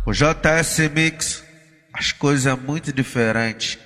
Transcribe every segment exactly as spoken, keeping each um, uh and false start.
O J S Mix, as coisas é muito diferentes.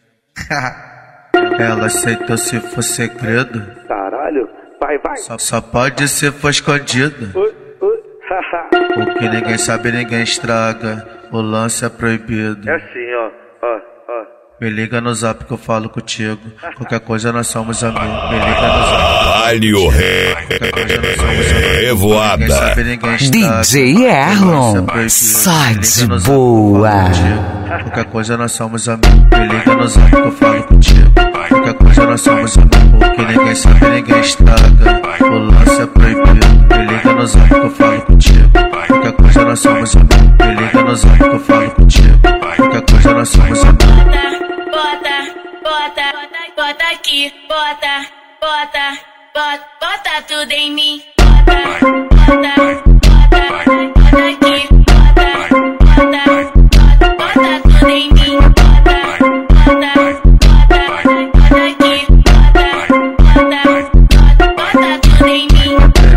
Ela aceitou se for segredo. Caralho, vai, vai. Só, só pode se for escondido. Ui, ui, O que ninguém sabe, ninguém estraga. O lance é proibido. É assim, ó, ó, ó. Me liga no zap que eu falo contigo. Qualquer coisa nós somos amigos. Me liga no zap. Alho Ré, Qualquer coisa nós somos amigos. Ninguém Revoada. sabe, ninguém estraga. D J Erlon, só de boa. Qualquer coisa nós somos amigos. Me liga no zap que eu falo contigo. Qualquer coisa nós somos amigos. O que ninguém sabe, ninguém estraga. O lance é proibido. Me liga no zap que eu falo contigo. Qualquer coisa nós somos amigos. Me liga no zap que eu falo contigo. Qualquer coisa nós somos amigos. Bota, bota, bota, bota aqui, bota, bota, bota, bota tudo em mim. Bota, bota, bota, bota aqui, bota, bota, bota, bota tudo em mim. Bota, bota, bota, bota aqui, bota, bota, bota tudo em mim.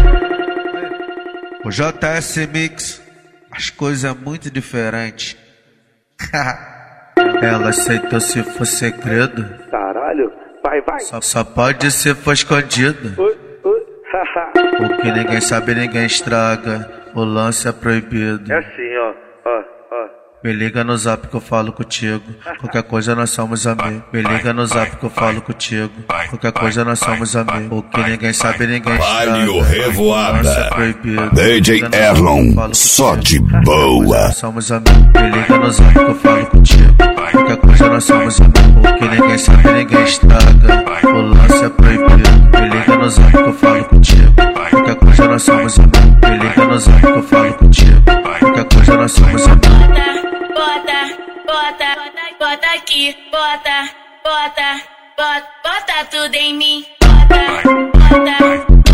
O J S Mix, as coisas é muito diferentes. Ela aceitou se for segredo. Caralho, vai, vai. Só, só pode se for escondido. Ui, ui, O que ninguém sabe, ninguém estraga. O lance é proibido. É assim, ó, ó, ó. Me liga no zap que eu falo contigo. Qualquer coisa nós somos amigos. Me liga no zap que eu falo contigo. Qualquer coisa nós somos amigos. O que ninguém sabe, ninguém estraga. Alho O lance é Revoada. proibido. D J Me liga no zap que eu Erlon, falo só contigo. de Qualquer coisa boa. nós somos amigos. Me liga no zap que eu falo contigo. Qualquer coisa nós somos amigos. O que ninguém sabe, ninguém estraga. O lance é proibido. Me liga no zap que eu falo contigo. Qualquer coisa nós somos amigos. Me liga no zap que eu falo contigo. Qualquer coisa nós somos amigos. Bota, bota, bota, bota aqui, bota, bota, bota, bota tudo em mim. Bota, bota,